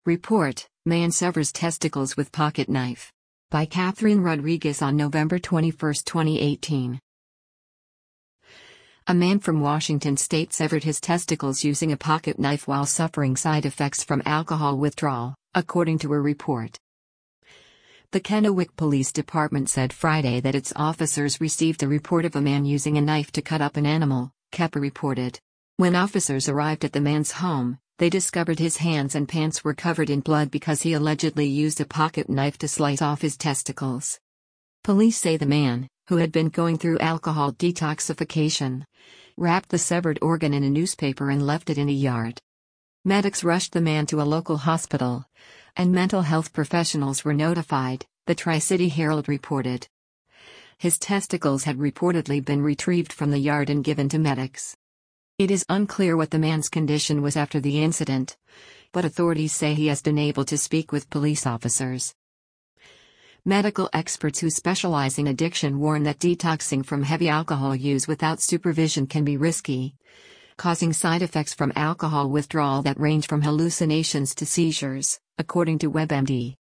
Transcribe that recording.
Report: Man severs testicles with pocket knife. By Catherine Rodriguez on November 21, 2018. A man from Washington state severed his testicles using a pocket knife while suffering side effects from alcohol withdrawal, according to a report. The Kennewick Police Department said Friday that its officers received a report of a man using a knife to cut up an animal, Kepa reported. When officers arrived at the man's home, they discovered his hands and pants were covered in blood because he allegedly used a pocket knife to slice off his testicles. Police say the man, who had been going through alcohol detoxification, wrapped the severed organ in a newspaper and left it in a yard. Medics rushed the man to a local hospital, and mental health professionals were notified, the Tri-City Herald reported. His testicles had reportedly been retrieved from the yard and given to medics. It is unclear what the man's condition was after the incident, but authorities say he has been able to speak with police officers. Medical experts who specialize in addiction warn that detoxing from heavy alcohol use without supervision can be risky, causing side effects from alcohol withdrawal that range from hallucinations to seizures, according to WebMD.